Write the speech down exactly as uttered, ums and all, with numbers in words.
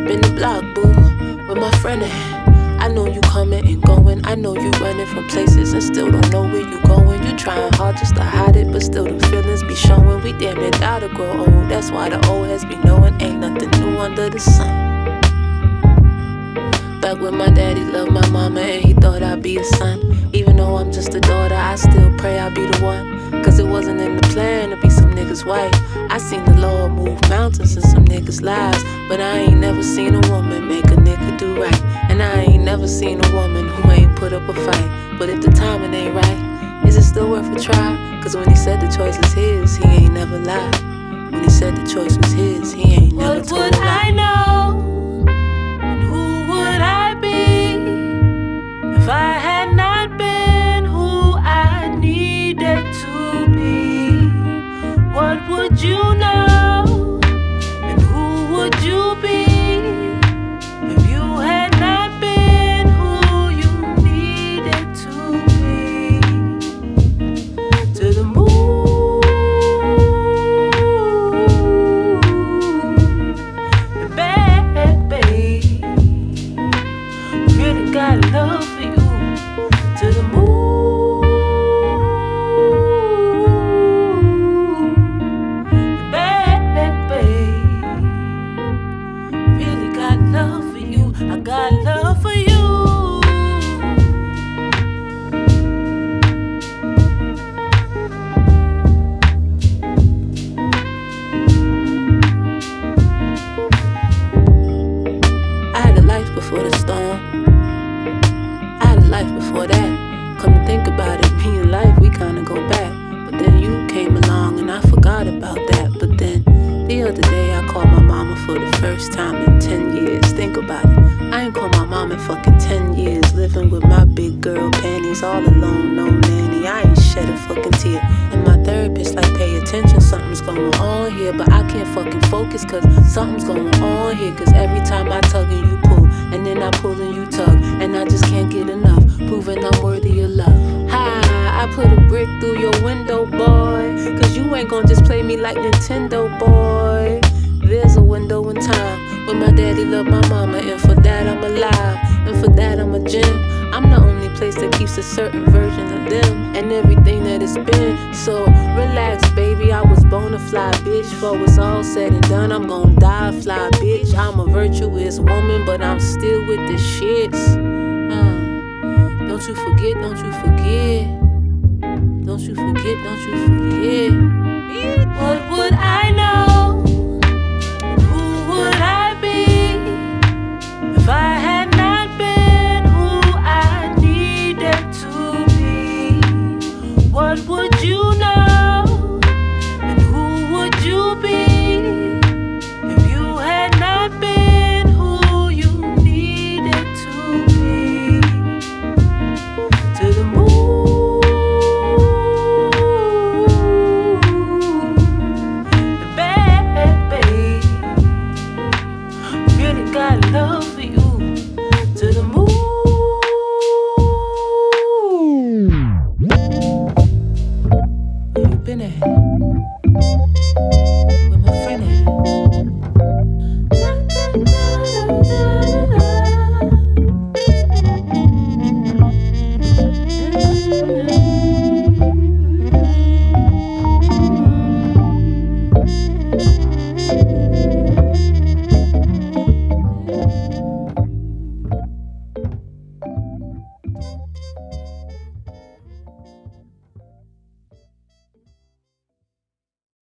spin the block, boo, with my friend at. I know you coming and going. I know you running from places and still don't know where you going. You trying hard just to hide it, but still the feelings be showing. We damn near gotta grow old. That's why the old heads be knowing ain't nothing new under the sun. Back when my daddy loved my mama and he thought I'd be the son. Even though I'm just a daughter, I still pray I'll be the one. Cause it wasn't in the plan to be some nigga's wife. I seen the Lord move mountains in some niggas' lives, but I ain't never seen a woman make a nigga do right. And I ain't never seen a woman who ain't put up a fight. But if the timing ain't right, is it still worth a try? Cause when he said the choice is his, he ain't never lied. When he said the choice was his, he ain't never What told a would lie. I know? And who would I be if I had not been who I needed to be? What would you know? And who would you be if you had not been who you needed to be? To the moon and back, babe. Really got love for you. To the moon and back, babe. Really got love for you. I got love for you. I had a life before the storm. I had a life before that. Come to think about it, me and life, we kinda go back. But then you came along and I forgot about that. But then the other day I called my mama for the first time in ten years. Think about it. I ain't called my mom in fucking ten years. Living with my big girl panties all alone, no nanny. I ain't shed a fucking tear. And my therapist like, pay attention, something's going on here. But I can't fucking focus cause something's going on here. Cause every time I tug and you pull, and then I pull and you tug, and I just can't get enough, proving I'm worthy of love. Hi, I put a brick through your window, boy, cause you ain't gon' just play me like Nintendo, boy. There's a window in time when my daddy loved my mama, and for that I'm alive, and for that I'm a gem. I'm the only place that keeps a certain version of them and everything that it's been. So relax, baby, I was born to fly, bitch. Before it's all said and done, I'm gon' die fly, bitch. I'm a virtuous woman, but I'm still with the shits. Uh, don't you forget, don't you forget. Don't you forget, don't you forget. What would I know? And who would I be if I had not been who I needed to be? What would you know? And who would you be if you had not been who you needed to be? To the moon and back, babe. Really got love for you.